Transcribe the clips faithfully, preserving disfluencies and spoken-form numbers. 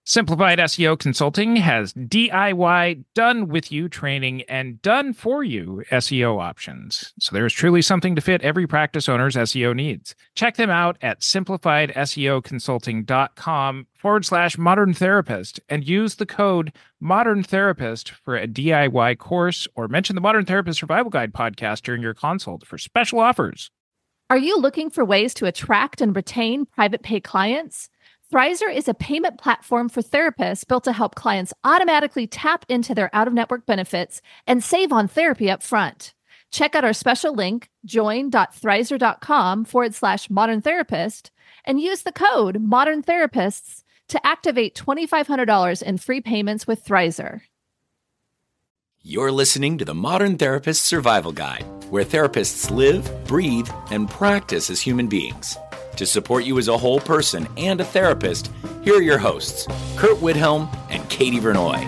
Simplified S E O Consulting has D I Y, done-with-you training and done-for-you S E O options. So there is truly something to fit every practice owner's S E O needs. Check them out at simplifiedseoconsulting.com forward slash modern therapist and use the code modern therapist for a D I Y course or mention the Modern Therapist Survival Guide podcast during your consult for special offers. Are you looking for ways to attract and retain private pay clients? Thrizer is a payment platform for therapists built to help clients automatically tap into their out-of-network benefits and save on therapy up front. Check out our special link, join.thrizer.com forward slash modern therapist, and use the code modern therapists to activate twenty-five hundred dollars in free payments with Thrizer. You're listening to the Modern Therapist Survival Guide, where therapists live, breathe, and practice as human beings. To support you as a whole person and a therapist, here are your hosts, Kurt Widhelm and Katie Vernoy.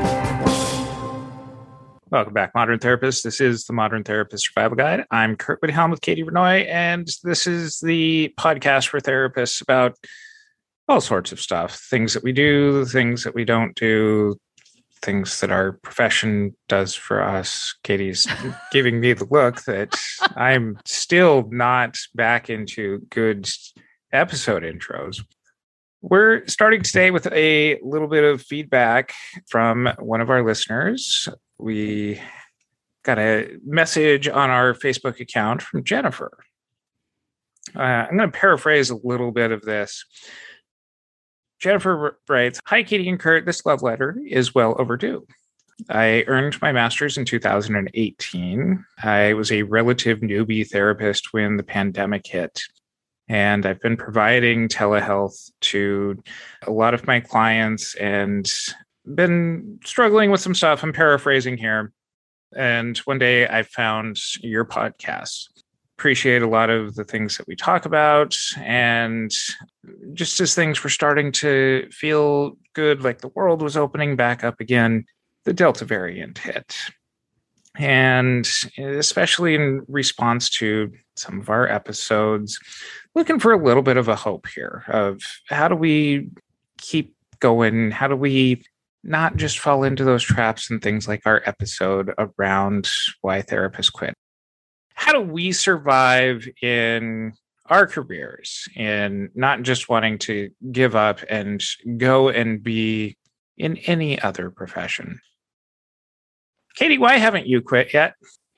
Welcome back, Modern Therapists. This is the Modern Therapist Survival Guide. I'm Kurt Widhelm with Katie Vernoy, and this is the podcast for therapists about all sorts of stuff. Things that we do, things that we don't do, things that our profession does for us. Katie's giving me the look that I'm still not back into good episode intros. We're starting today with a little bit of feedback from one of our listeners. We got a message on our Facebook account from Jennifer. Uh, I'm going to paraphrase a little bit of this. Jennifer writes, "Hi, Katie and Kurt. This love letter is well overdue. I earned my master's in two thousand eighteen. I was a relative newbie therapist when the pandemic hit, and I've been providing telehealth to a lot of my clients and been struggling with some stuff. I'm paraphrasing here. And one day I found your podcast. Appreciate a lot of the things that we talk about. And just as things were starting to feel good, like the world was opening back up again, the Delta variant hit. And especially in response to some of our episodes, looking for a little bit of a hope here of how do we keep going? How do we not just fall into those traps and things like our episode around why therapists quit? How do we survive in our careers and not just wanting to give up and go and be in any other profession? Katie, why haven't you quit yet?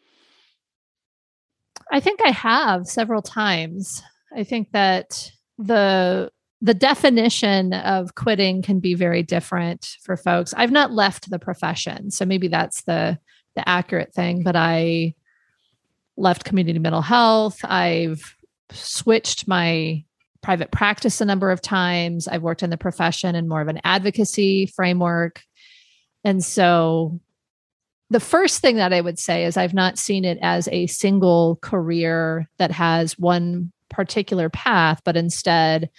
I think I have several times. I think that the the definition of quitting can be very different for folks. I've not left the profession, so maybe that's the the accurate thing, but I left community mental health. I've switched my private practice a number of times. I've worked in the profession in more of an advocacy framework. And so the first thing that I would say is I've not seen it as a single career that has one particular path, but instead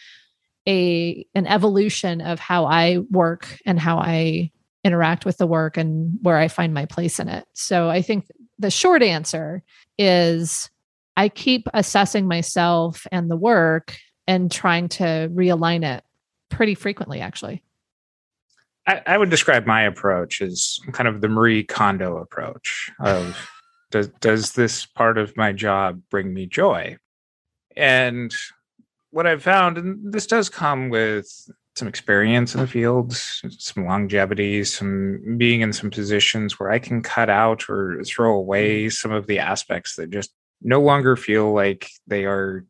a an evolution of how I work and how I interact with the work and where I find my place in it. So I think the short answer is I keep assessing myself and the work and trying to realign it pretty frequently, actually. I, I would describe my approach as kind of the Marie Kondo approach of does, does this part of my job bring me joy? And what I've found, and this does come with some experience in the field, some longevity, some being in some positions where I can cut out or throw away some of the aspects that just no longer feel like they are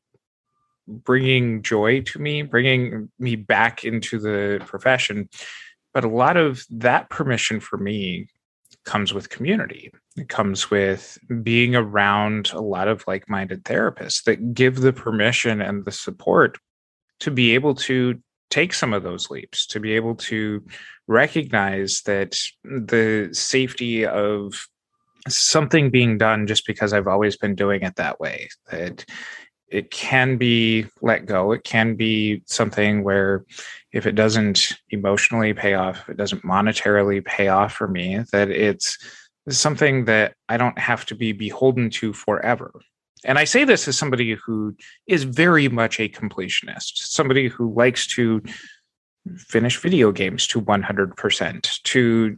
bringing joy to me, bringing me back into the profession. But a lot of that permission for me comes with community. It comes with being around a lot of like-minded therapists that give the permission and the support to be able to take some of those leaps, to be able to recognize that the safety of something being done just because I've always been doing it that way, that it can be let go. It can be something where if it doesn't emotionally pay off, if it doesn't monetarily pay off for me, that it's something that I don't have to be beholden to forever. And I say this as somebody who is very much a completionist, somebody who likes to finish video games to one hundred percent, to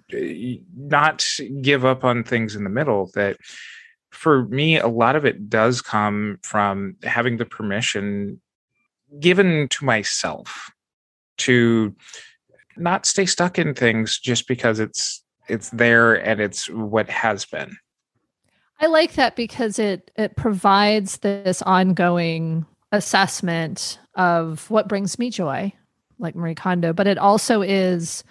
not give up on things in the middle. That for me, a lot of it does come from having the permission given to myself to not stay stuck in things just because it's it's there and it's what has been. I like that because it it provides this ongoing assessment of what brings me joy, like Marie Kondo, but it also is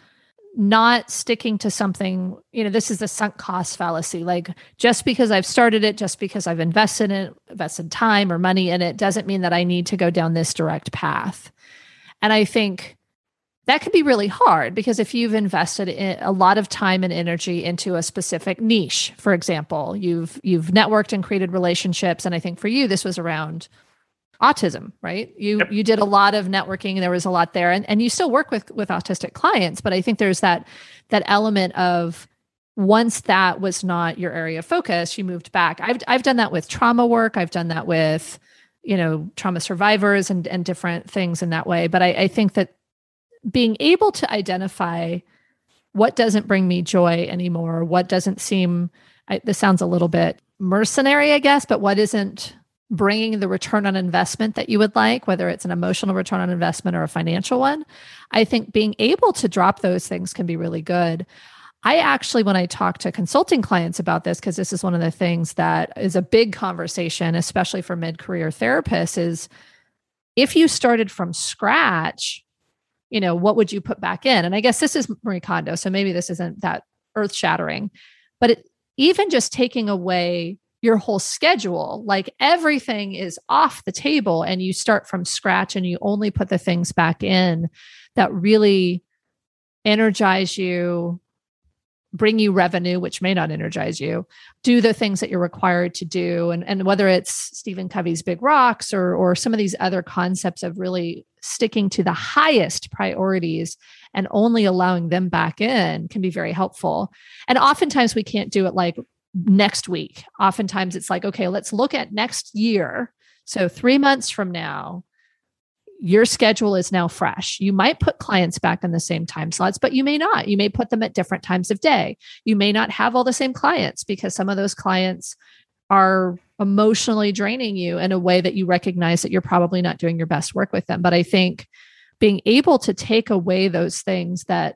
not sticking to something. You know, this is the sunk cost fallacy. Like, just because I've started it, just because I've invested in it, invested time or money in it, doesn't mean that I need to go down this direct path. And I think that can be really hard, because if you've invested in a lot of time and energy into a specific niche, for example, you've you've networked and created relationships, and I think for you this was around autism, right? You yep. you did a lot of networking, and there was a lot there, and, and you still work with with autistic clients, but I think there's that that element of, once that was not your area of focus, you moved back. I've I've done that with trauma work. I've done that with, you know, trauma survivors and and different things in that way. But I, I think that being able to identify what doesn't bring me joy anymore, what doesn't seem, I, this sounds a little bit mercenary, I guess, but what isn't bringing the return on investment that you would like, whether it's an emotional return on investment or a financial one, I think being able to drop those things can be really good. I actually, when I talk to consulting clients about this, because this is one of the things that is a big conversation, especially for mid-career therapists, is if you started from scratch, you know, what would you put back in? And I guess this is Marie Kondo, so maybe this isn't that earth-shattering, but it, even just taking away your whole schedule, like everything is off the table and you start from scratch and you only put the things back in that really energize you, bring you revenue, which may not energize you, do the things that you're required to do. And, and whether it's Stephen Covey's Big Rocks or, or some of these other concepts of really sticking to the highest priorities and only allowing them back in can be very helpful. And oftentimes we can't do it like next week. Oftentimes it's like, okay, let's look at next year. So three months from now, your schedule is now fresh. You might put clients back in the same time slots, but you may not. You may put them at different times of day. You may not have all the same clients because some of those clients are emotionally draining you in a way that you recognize that you're probably not doing your best work with them. But I think being able to take away those things that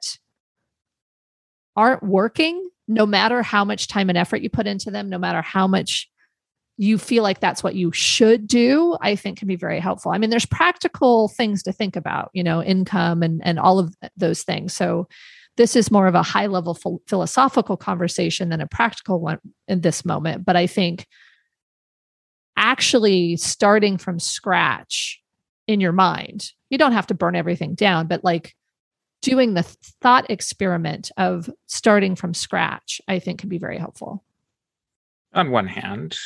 aren't working, no matter how much time and effort you put into them, no matter how much you feel like that's what you should do, I think can be very helpful. I mean, there's practical things to think about, you know, income and, and all of those things. So this is more of a high level ph- philosophical conversation than a practical one in this moment. But I think actually starting from scratch in your mind, you don't have to burn everything down, but like doing the thought experiment of starting from scratch, I think can be very helpful. On one hand,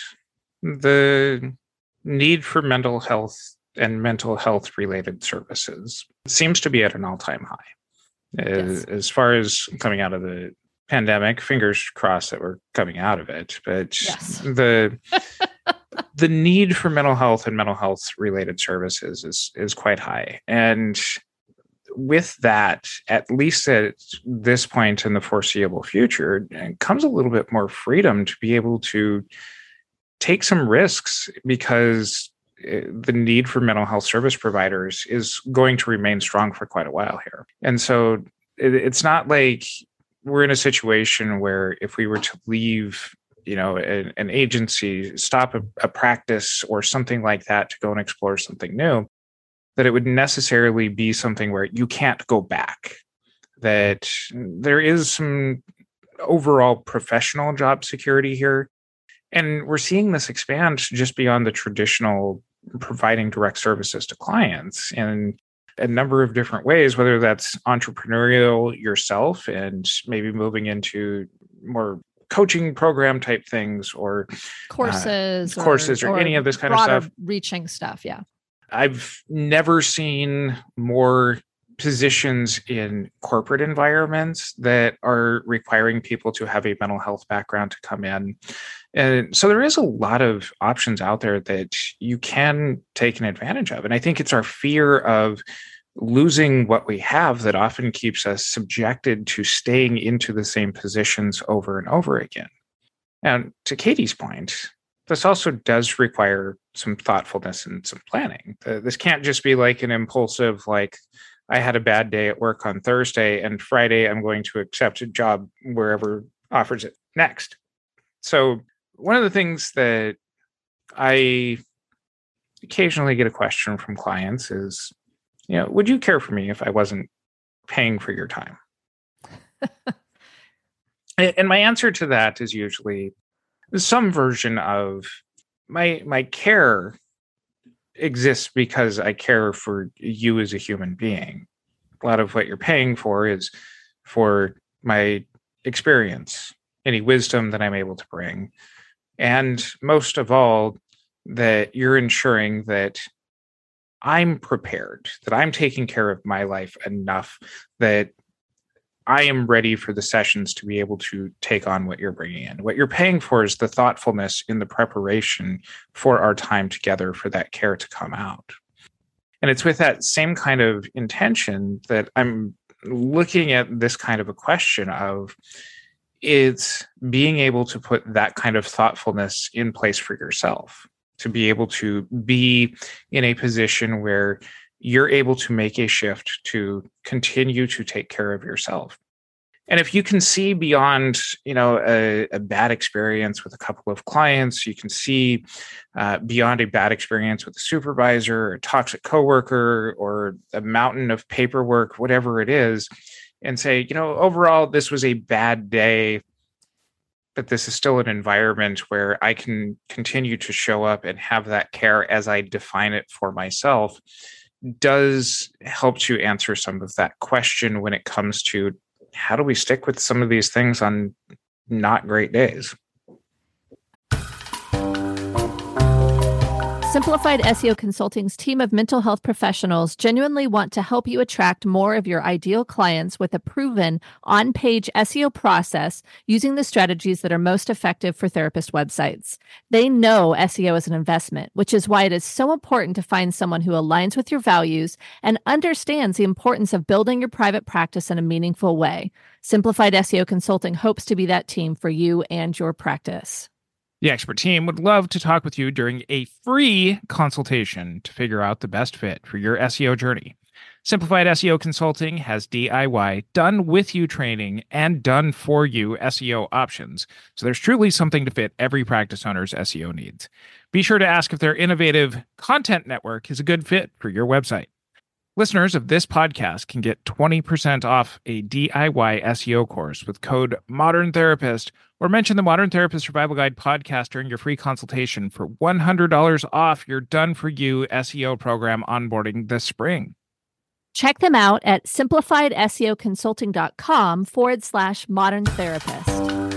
the need for mental health and mental health related services seems to be at an all-time high. Yes. As far as coming out of the pandemic, fingers crossed that we're coming out of it, but yes. the the need for mental health and mental health related services is is quite high. And with that, at least at this point in the foreseeable future, comes a little bit more freedom to be able to take some risks, because the need for mental health service providers is going to remain strong for quite a while here. And so it's not like we're in a situation where if we were to leave, you know, an, an agency, stop a, a practice or something like that to go and explore something new, that it would necessarily be something where you can't go back. That there is some overall professional job security here. And we're seeing this expand just beyond the traditional providing direct services to clients in a number of different ways, whether that's entrepreneurial yourself and maybe moving into more coaching program type things or courses, uh, courses or, or, or any of this kind of stuff. Reaching stuff. Yeah. I've never seen more positions in corporate environments that are requiring people to have a mental health background to come in. And so there is a lot of options out there that you can take an advantage of. And I think it's our fear of losing what we have that often keeps us subjected to staying into the same positions over and over again. And to Katie's point, this also does require some thoughtfulness and some planning. Uh, this can't just be like an impulsive, like, I had a bad day at work on Thursday and Friday I'm going to accept a job wherever offers it next. So one of the things that I occasionally get a question from clients is, you know, would you care for me if I wasn't paying for your time? And my answer to that is usually some version of my my care exists because I care for you as a human being. A lot of what you're paying for is for my experience, any wisdom that I'm able to bring. And most of all, that you're ensuring that I'm prepared, that I'm taking care of my life enough that I am ready for the sessions to be able to take on what you're bringing in. What you're paying for is the thoughtfulness in the preparation for our time together for that care to come out. And it's with that same kind of intention that I'm looking at this kind of a question of, it's being able to put that kind of thoughtfulness in place for yourself, to be able to be in a position where you're able to make a shift to continue to take care of yourself. And if you can see beyond, you know, a, a bad experience with a couple of clients, you can see uh, beyond a bad experience with a supervisor, or a toxic coworker, or a mountain of paperwork, whatever it is, and say, you know, overall, this was a bad day, but this is still an environment where I can continue to show up and have that care as I define it for myself, does help to answer some of that question when it comes to how do we stick with some of these things on not great days. Simplified S E O Consulting's team of mental health professionals genuinely want to help you attract more of your ideal clients with a proven on-page S E O process using the strategies that are most effective for therapist websites. They know S E O is an investment, which is why it is so important to find someone who aligns with your values and understands the importance of building your private practice in a meaningful way. Simplified S E O Consulting hopes to be that team for you and your practice. The expert team would love to talk with you during a free consultation to figure out the best fit for your S E O journey. Simplified S E O Consulting has D I Y, done with you training, and done for you S E O options. So there's truly something to fit every practice owner's S E O needs. Be sure to ask if their innovative content network is a good fit for your website. Listeners of this podcast can get twenty percent off a D I Y S E O course with code Modern Therapist, or mention the Modern Therapist Survival Guide podcast during your free consultation for one hundred dollars off your done-for-you S E O program onboarding this spring. Check them out at simplifiedseoconsulting.com forward slash modern therapist.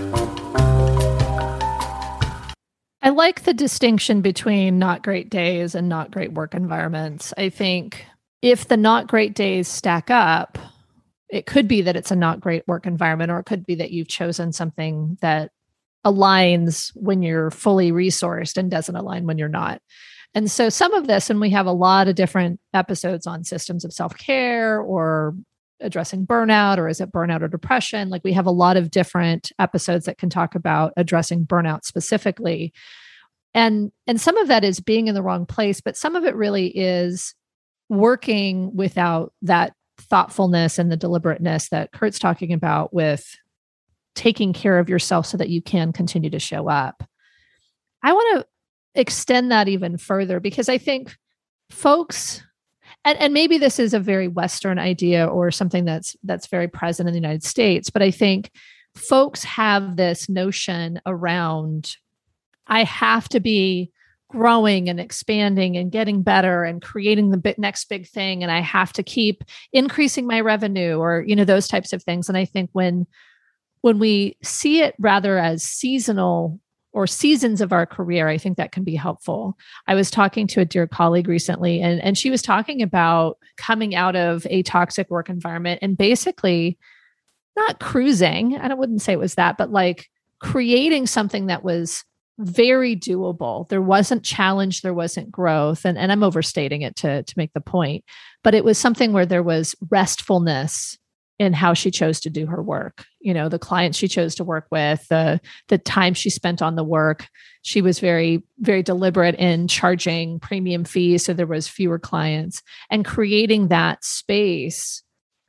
I like the distinction between not great days and not great work environments. I think if the not great days stack up, it could be that it's a not great work environment, or it could be that you've chosen something that aligns when you're fully resourced and doesn't align when you're not. And so some of this, and we have a lot of different episodes on systems of self-care or addressing burnout, or is it burnout or depression? Like, we have a lot of different episodes that can talk about addressing burnout specifically. And, and some of that is being in the wrong place, but some of it really is working without that thoughtfulness and the deliberateness that Kurt's talking about, with taking care of yourself so that you can continue to show up. I want to extend that even further, because I think folks, and, and maybe this is a very Western idea or something that's that's very present in the United States, but I think folks have this notion around, I have to be growing and expanding and getting better and creating the bit next big thing, and I have to keep increasing my revenue, or, you know, those types of things. And I think when when we see it rather as seasonal or seasons of our career, I think that can be helpful. I was talking to a dear colleague recently, and, and she was talking about coming out of a toxic work environment and basically not cruising. I don't, wouldn't say it was that, but like creating something that was very doable. There wasn't challenge, there wasn't growth. And, and I'm overstating it to, to make the point, but it was something where there was restfulness in how she chose to do her work. You know, the clients she chose to work with, the, the time she spent on the work. She was very, very deliberate in charging premium fees, so there was fewer clients, and creating that space.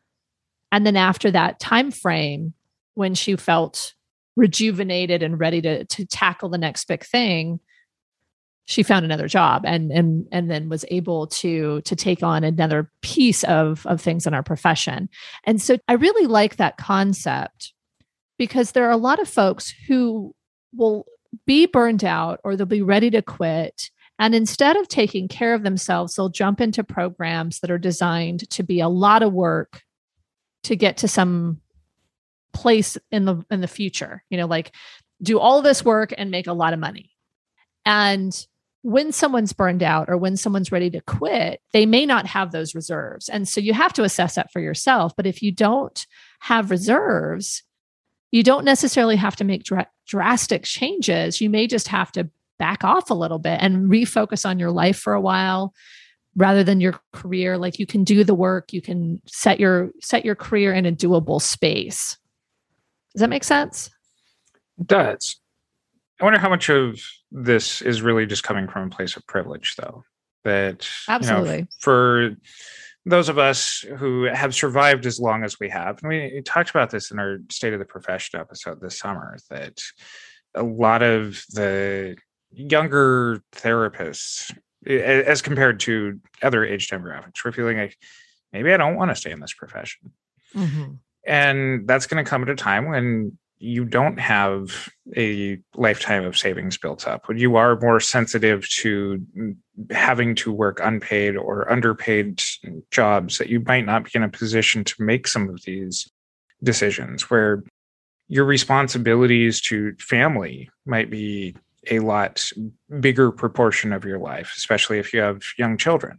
And then after that time frame, when she felt rejuvenated and ready to to tackle the next big thing, she found another job and and and then was able to to take on another piece of of things in our profession. And so I really like that concept, because there are a lot of folks who will be burned out or they'll be ready to quit, and instead of taking care of themselves, they'll jump into programs that are designed to be a lot of work to get to some place in the in the future, you know, like do all this work and make a lot of money. And when someone's burned out or when someone's ready to quit, they may not have those reserves. And so you have to assess that for yourself. But if you don't have reserves, you don't necessarily have to make dra- drastic changes. You may just have to back off a little bit and refocus on your life for a while rather than your career. Like, you can do the work, you can set your set your career in a doable space. Does that make sense? It does. I wonder how much of this is really just coming from a place of privilege, though. That, absolutely, you know, for those of us who have survived as long as we have, and we talked about this in our State of the Profession episode this summer, that a lot of the younger therapists, as compared to other age demographics, were feeling like, maybe I don't want to stay in this profession. Mm-hmm. And that's going to come at a time when you don't have a lifetime of savings built up, when you are more sensitive to having to work unpaid or underpaid jobs, that you might not be in a position to make some of these decisions, where your responsibilities to family might be a lot bigger proportion of your life, especially if you have young children.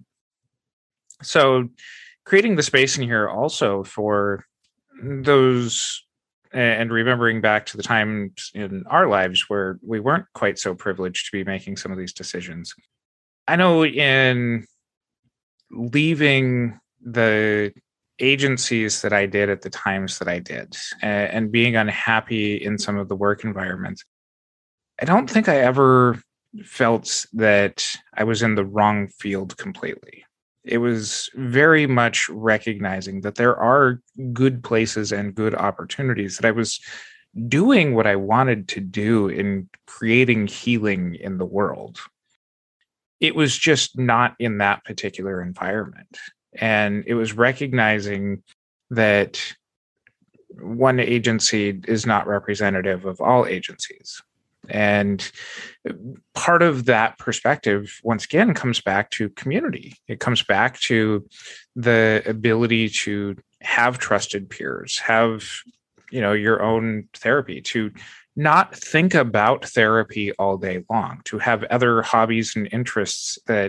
So creating the space in here also for those, and remembering back to the times in our lives where we weren't quite so privileged to be making some of these decisions. I know in leaving the agencies that I did at the times that I did, and being unhappy in some of the work environments, I don't think I ever felt that I was in the wrong field completely. It was very much recognizing that there are good places and good opportunities, that I was doing what I wanted to do in creating healing in the world. It was just not in that particular environment. And it was recognizing that one agency is not representative of all agencies. And part of that perspective, once again, comes back to community. It comes back to the ability to have trusted peers, have, you know, your own therapy, to not think about therapy all day long, to have other hobbies and interests that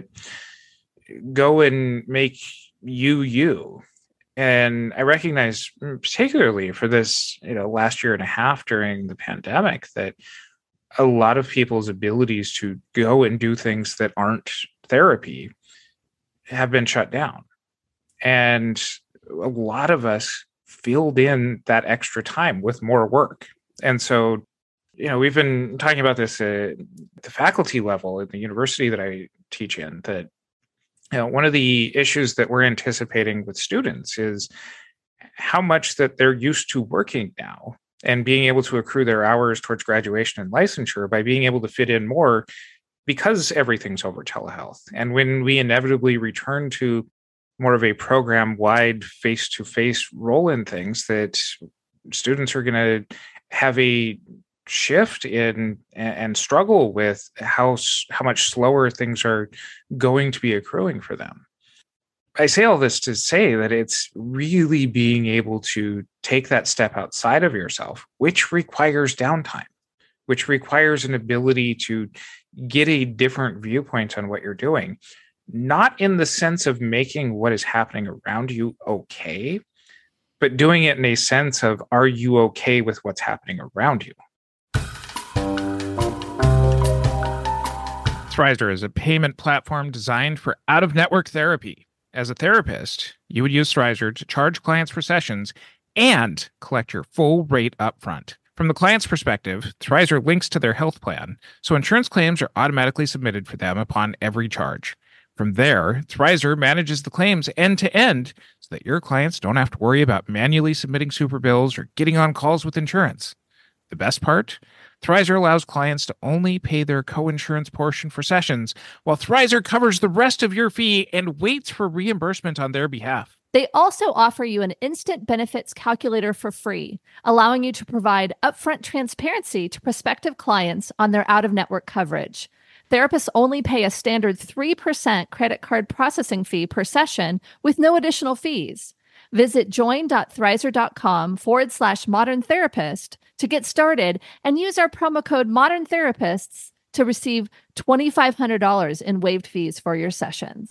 go and make you you. And I recognize, particularly for this, you know, last year and a half during the pandemic, that a lot of people's abilities to go and do things that aren't therapy have been shut down. And a lot of us filled in that extra time with more work. And so, you know, we've been talking about this at the faculty level at the university that I teach in, that, you know, one of the issues that we're anticipating with students is how much that they're used to working now, and being able to accrue their hours towards graduation and licensure by being able to fit in more, because everything's over telehealth. And when we inevitably return to more of a program-wide face-to-face role in things, that students are going to have a shift in and struggle with how how much slower things are going to be accruing for them. I say all this to say that it's really being able to take that step outside of yourself, which requires downtime, which requires an ability to get a different viewpoint on what you're doing, not in the sense of making what is happening around you okay, but doing it in a sense of, are you okay with what's happening around you? Thrizer is a payment platform designed for out-of-network therapy. As a therapist, you would use Thrizer to charge clients for sessions and collect your full rate upfront. From the client's perspective, Thrizer links to their health plan, so insurance claims are automatically submitted for them upon every charge. From there, Thrizer manages the claims end-to-end so that your clients don't have to worry about manually submitting super bills or getting on calls with insurance. The best part? Thrizer allows clients to only pay their co-insurance portion for sessions, while Thrizer covers the rest of your fee and waits for reimbursement on their behalf. They also offer you an instant benefits calculator for free, allowing you to provide upfront transparency to prospective clients on their out-of-network coverage. Therapists only pay a standard three percent credit card processing fee per session with no additional fees. Visit join.thrizer.com forward slash modern therapist to get started and use our promo code modern therapists to receive two thousand five hundred dollars in waived fees for your sessions.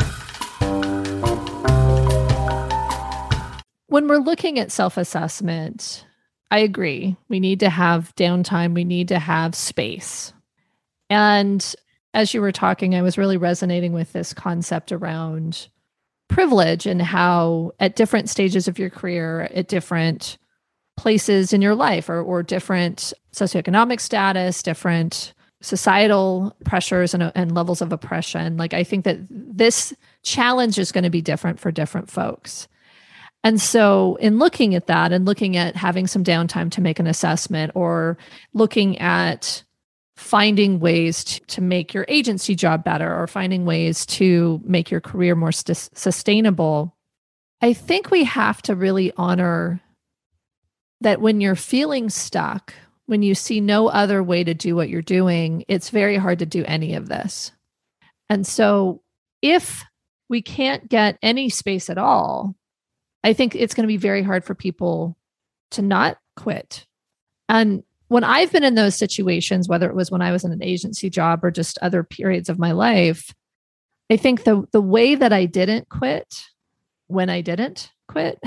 When we're looking at self-assessment, I agree. We need to have downtime. We need to have space. And as you were talking, I was really resonating with this concept around privilege and how at different stages of your career, at different places in your life or, or different socioeconomic status, different societal pressures and, and levels of oppression, like I think that this challenge is going to be different for different folks. And so in looking at that and looking at having some downtime to make an assessment or looking at finding ways to, to make your agency job better or finding ways to make your career more st- sustainable, I think we have to really honor that when you're feeling stuck, when you see no other way to do what you're doing, it's very hard to do any of this. And so if we can't get any space at all, I think it's going to be very hard for people to not quit. And when I've been in those situations, whether it was when I was in an agency job or just other periods of my life, I think the the way that I didn't quit, when I didn't quit,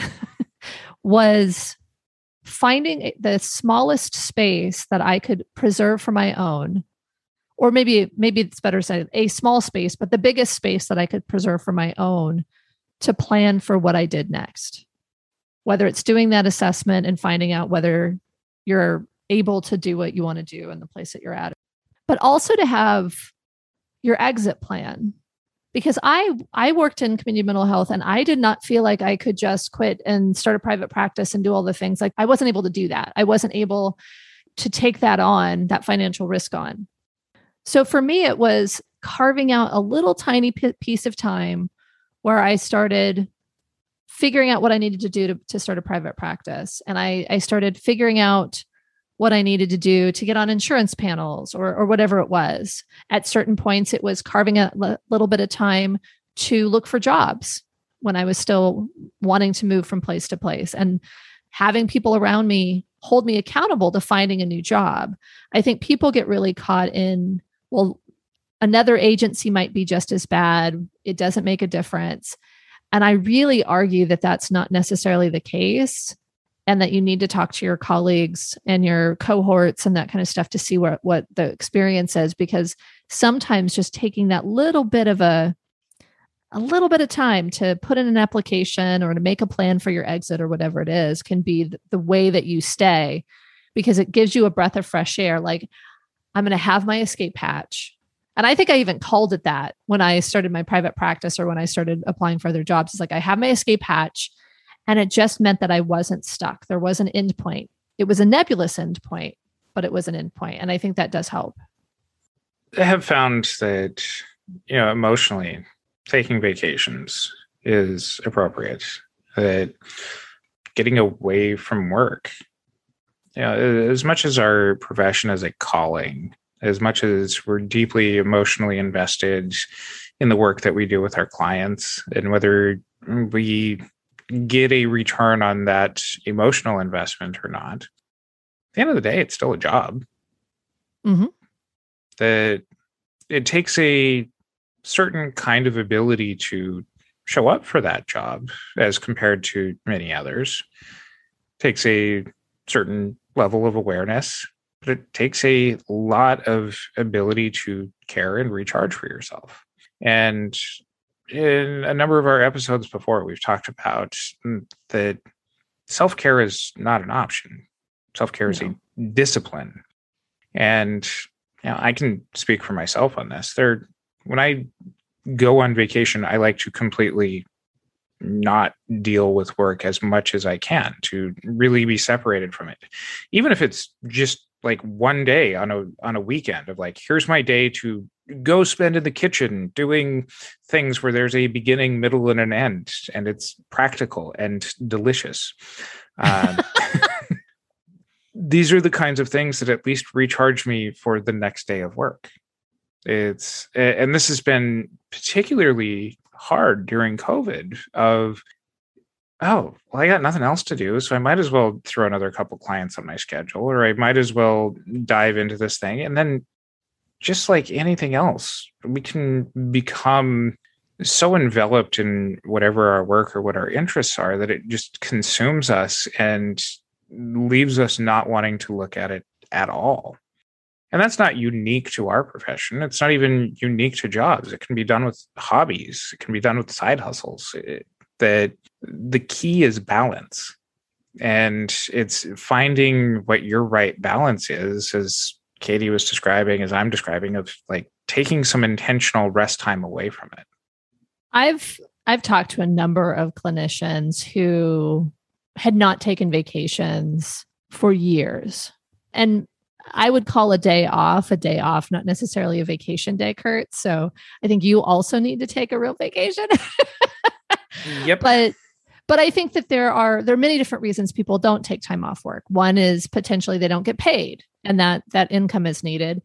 was finding the smallest space that I could preserve for my own, or maybe maybe it's better said, a small space, but the biggest space that I could preserve for my own to plan for what I did next. Whether it's doing that assessment and finding out whether you're able to do what you want to do in the place that you're at, but also to have your exit plan. Because I I worked in community mental health and I did not feel like I could just quit and start a private practice and do all the things. Like I wasn't able to do that. I wasn't able to take that on, that financial risk on. So for me, it was carving out a little tiny p- piece of time where I started figuring out what I needed to do to, to start a private practice. And I, I started figuring out what I needed to do to get on insurance panels or, or whatever it was. At certain points, it was carving a l- little bit of time to look for jobs when I was still wanting to move from place to place and having people around me hold me accountable to finding a new job. I think people get really caught in, well, another agency might be just as bad. It doesn't make a difference. And I really argue that that's not necessarily the case, and that you need to talk to your colleagues and your cohorts and that kind of stuff to see what, what the experience is, because sometimes just taking that little bit of a, a little bit of time to put in an application or to make a plan for your exit or whatever it is can be the, the way that you stay, because it gives you a breath of fresh air. Like, I'm going to have my escape hatch. And I think I even called it that when I started my private practice or when I started applying for other jobs. It's like, I have my escape hatch. And it just meant that I wasn't stuck. There was an end point. It was a nebulous end point, but it was an end point. And I think that does help. I have found that, you know, emotionally, taking vacations is appropriate. That getting away from work, you know, as much as our profession is a calling, as much as we're deeply emotionally invested in the work that we do with our clients, and whether we get a return on that emotional investment or not, at the end of the day, it's still a job. Mm-hmm. That it takes a certain kind of ability to show up for that job as compared to many others. It takes a certain level of awareness but it takes a lot of ability to care and recharge for yourself. And in a number of our episodes before, we've talked about that self-care is not an option. Self-care is no. a discipline. And you know, I can speak for myself on this. There, when I go on vacation, I like to completely not deal with work as much as I can, to really be separated from it. Even if it's just like one day on a on a weekend of like, here's my day to go spend in the kitchen doing things where there's a beginning, middle, and an end, and it's practical and delicious. Um, these are the kinds of things that at least recharge me for the next day of work. It's and this has been particularly hard during COVID of, oh, well, I got nothing else to do, so I might as well throw another couple clients on my schedule, or I might as well dive into this thing. And then just like anything else, we can become so enveloped in whatever our work or what our interests are that it just consumes us and leaves us not wanting to look at it at all. And that's not unique to our profession. It's not even unique to jobs. It can be done with hobbies. It can be done with side hustles. It, that the key is balance. And it's finding what your right balance is, as Katie was describing, as I'm describing, of like taking some intentional rest time away from it. I've I've talked to a number of clinicians who had not taken vacations for years. And I would call a day off a day off, not necessarily a vacation day, Kurt. So I think you also need to take a real vacation. Yep. But but I think that there are there are many different reasons people don't take time off work. One is potentially they don't get paid, and that that income is needed.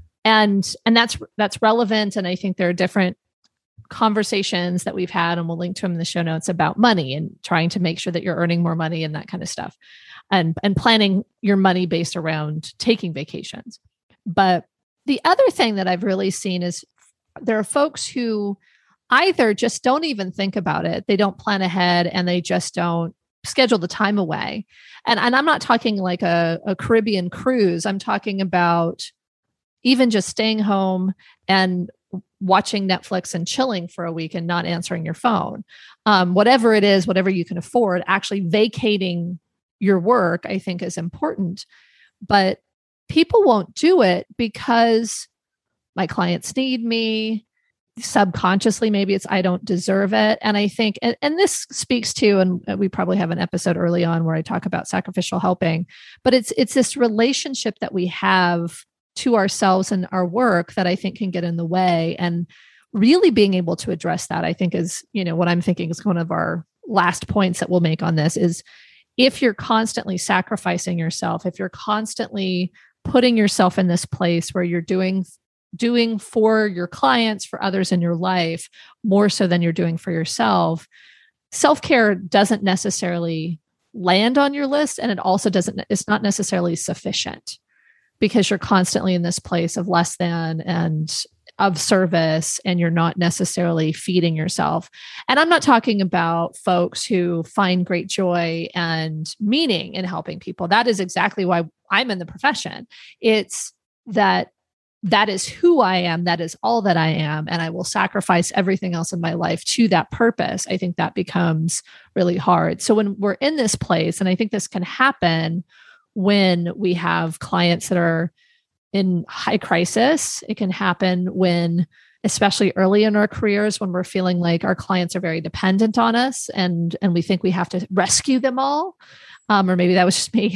And and that's that's relevant. And I think there are different conversations that we've had, and we'll link to them in the show notes, about money and trying to make sure that you're earning more money and that kind of stuff. And, and planning your money based around taking vacations. But the other thing that I've really seen is there are folks who either just don't even think about it. They don't plan ahead, and they just don't schedule the time away. And, and I'm not talking like a, a Caribbean cruise. I'm talking about even just staying home and watching Netflix and chilling for a week and not answering your phone. Um, whatever it is, whatever you can afford, actually vacating your work, I think, is important. But people won't do it because my clients need me. Subconsciously, maybe it's I don't deserve it. And I think, and, and this speaks to, and we probably have an episode early on where I talk about sacrificial helping, but it's it's this relationship that we have to ourselves and our work that I think can get in the way. And really being able to address that, I think, is, you know, what I'm thinking is one of our last points that we'll make on this is, if you're constantly sacrificing yourself, if you're constantly putting yourself in this place where you're doing doing for your clients, for others in your life, more so than you're doing for yourself, self-care doesn't necessarily land on your list. And it also doesn't, it's not necessarily sufficient, because you're constantly in this place of less than and of service, and you're not necessarily feeding yourself. And I'm not talking about folks who find great joy and meaning in helping people. That is exactly why I'm in the profession. It's that that is who I am. That is all that I am. And I will sacrifice everything else in my life to that purpose. I think that becomes really hard. So when we're in this place, and I think this can happen when we have clients that are in high crisis. It can happen when, especially early in our careers, when we're feeling like our clients are very dependent on us, and, and we think we have to rescue them all. Um, or maybe that was just me.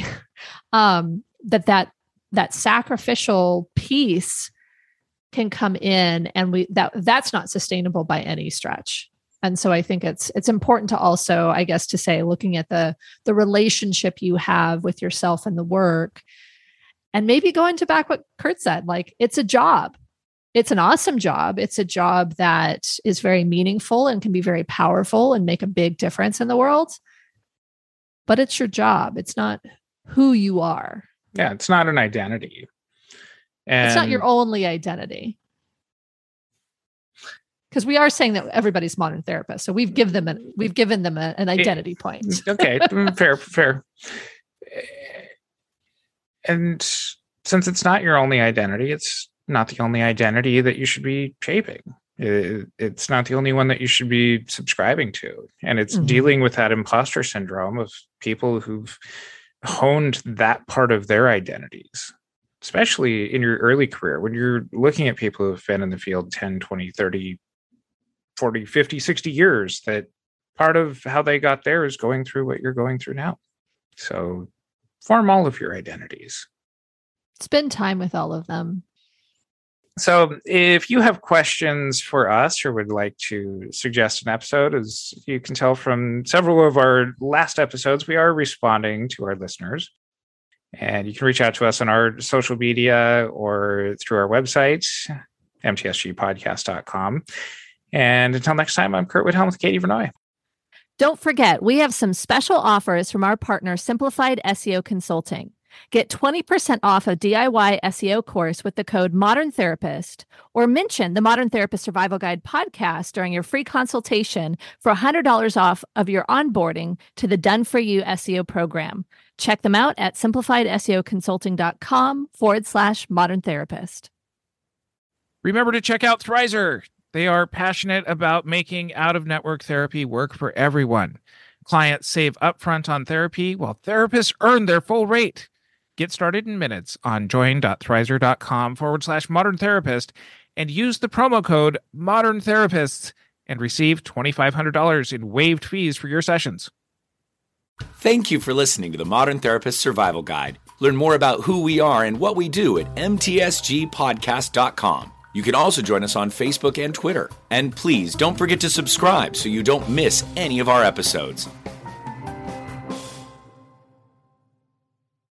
um, that, that, that sacrificial piece can come in, and we, that that's not sustainable by any stretch. And so I think it's, it's important to also, I guess, to say, looking at the, the relationship you have with yourself and the work. And maybe going to back what Kurt said, like, it's a job. It's an awesome job. It's a job that is very meaningful and can be very powerful and make a big difference in the world. But it's your job. It's not who you are. Yeah, it's not an identity. And it's not your only identity. Because we are saying that everybody's modern therapists. So we've given them an, we've given them a, an identity it, point. Okay, fair, fair. And since it's not your only identity, it's not the only identity that you should be shaping. It, it's not the only one that you should be subscribing to. And it's mm-hmm. dealing with that imposter syndrome of people who've honed that part of their identities, especially in your early career, when you're looking at people who've been in the field ten, twenty, thirty, forty, fifty, sixty years, that part of how they got there is going through what you're going through now. So form all of your identities. Spend time with all of them. So if you have questions for us or would like to suggest an episode, as you can tell from several of our last episodes, we are responding to our listeners. And you can reach out to us on our social media or through our website, m t s g podcast dot com. And until next time, I'm Kurt Whithelm with Katie Vernoy. Don't forget, we have some special offers from our partner, Simplified S E O Consulting. Get twenty percent off a D I Y S E O course with the code Modern Therapist, or mention the Modern Therapist Survival Guide podcast during your free consultation for one hundred dollars off of your onboarding to the Done For You S E O program. Check them out at simplified S E O consulting dot com forward slash modern therapist. Remember to check out Thrizer. They are passionate about making out-of-network therapy work for everyone. Clients save upfront on therapy while therapists earn their full rate. Get started in minutes on join.thrizer.com forward slash modern therapist and use the promo code modern therapists and receive twenty-five hundred dollars in waived fees for your sessions. Thank you for listening to the Modern Therapist Survival Guide. Learn more about who we are and what we do at m t s g podcast dot com. You can also join us on Facebook and Twitter. And please don't forget to subscribe so you don't miss any of our episodes.